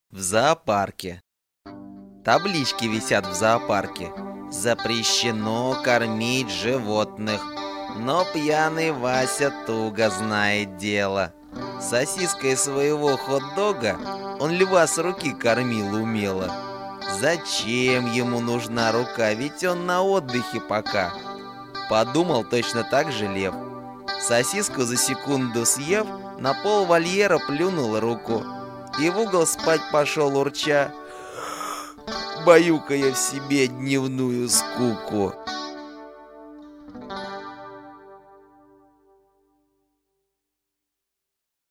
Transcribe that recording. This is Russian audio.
В зоопарке. Таблички висят в зоопарке. Запрещено кормить животных. Но пьяный Вася туго знает дело. Сосиской своего хот-дога он льва с руки кормил умело. Зачем ему нужна рука, ведь он на отдыхе пока. Подумал точно так же лев. Сосиску за секунду съев, на пол вольера плюнул руку и в угол спать пошел урча, баюкая в себе дневную скуку.